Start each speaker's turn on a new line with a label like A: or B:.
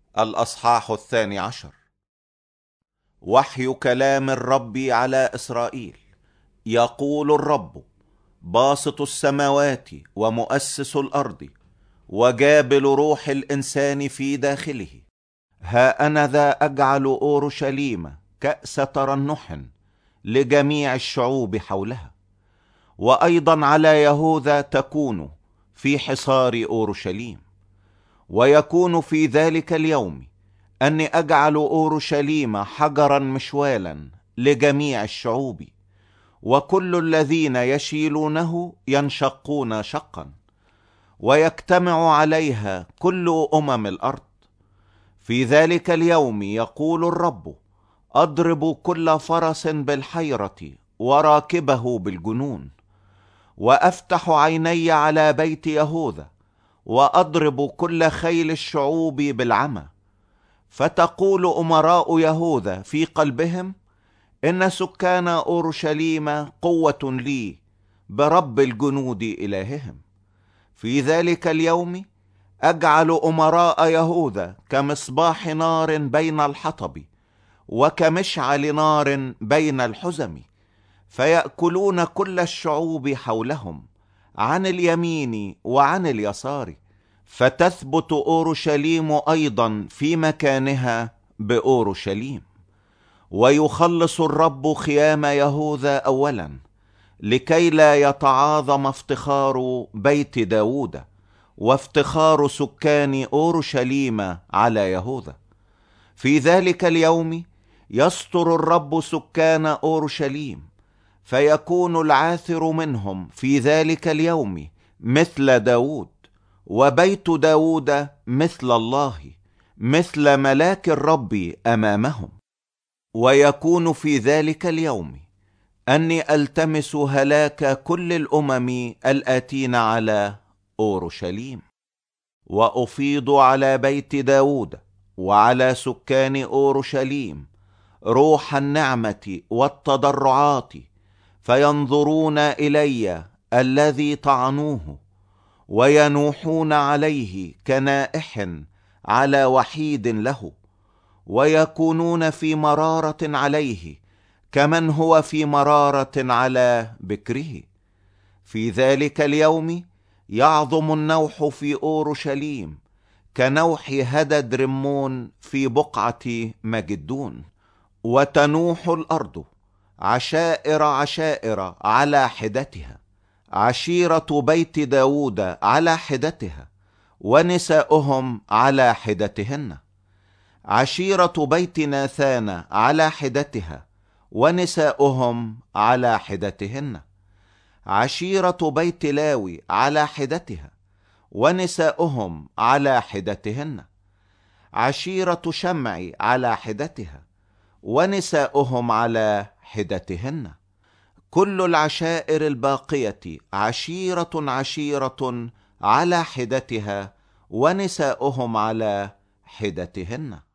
A: الأصحاح 12. وحي كلام الرب على إسرائيل. يقول الرب: باسط السماوات ومؤسس الأرض وجابل روح الإنسان في داخله، ها أنا ذا أجعل أورشليم كأس ترنح لجميع الشعوب حولها، وأيضا على يهوذا تكون في حصار أورشليم. ويكون في ذلك اليوم أني أجعل أورشليم حجرا مشوالا لجميع الشعوب، وكل الذين يشيلونه ينشقون شقا، ويجتمع عليها كل الأرض. في ذلك اليوم يقول الرب: أضرب كل فرس بالحيرة وراكبه بالجنون، وأفتح عيني على بيت يهوذا، وأضرب كل خيل الشعوب بالعمى. فتقول أمراء يهوذا في قلبهم: إن سكان أورشليم قوة لي برب الجنود إلههم. في ذلك اليوم أجعل أمراء يهوذا كمصباح نار بين الحطب، وكمشعل نار بين الحزم، فيأكلون كل الشعوب حولهم عن اليمين وعن اليسار، فتثبت أورشليم أيضا في مكانها بأورشليم. ويخلص الرب خيام يهوذا أولا، لكي لا يتعاظم افتخار بيت داود وافتخار سكان أورشليم على يهوذا. في ذلك اليوم يستر الرب سكان أورشليم، فيكون العاثر منهم في ذلك اليوم مثل داود، وبيت داود مثل الله، مثل ملاك الرب أمامهم. ويكون في ذلك اليوم أني ألتمس هلاك كل الأمم الآتين على أورشليم، وأفيض على بيت داود وعلى سكان أورشليم روح النعمة والتضرعات، فينظرون إلي الذي طعنوه، وينوحون عليه كنائح على وحيد له، ويكونون في مرارة عليه كمن هو في مرارة على بكره. في ذلك اليوم يعظم النوح في أورشليم كنوح هدد رمون في بقعة مجدون، وتنوح الأرض عشائر عشائر على حدتها، عشيرة بيت داود على حدتها، ونساؤهم على حدتهن، عشيرة بيت ناثان على حدتها، ونساؤهم على حدتهن، عشيرة بيت لاوي على حدتها، ونساؤهم على حدتهن، عشيرة شمع على حدتها، ونساؤهم على حدتهن. كل العشائر الباقية عشيرة عشيرة على حدتها، ونساؤهم على حدتهن.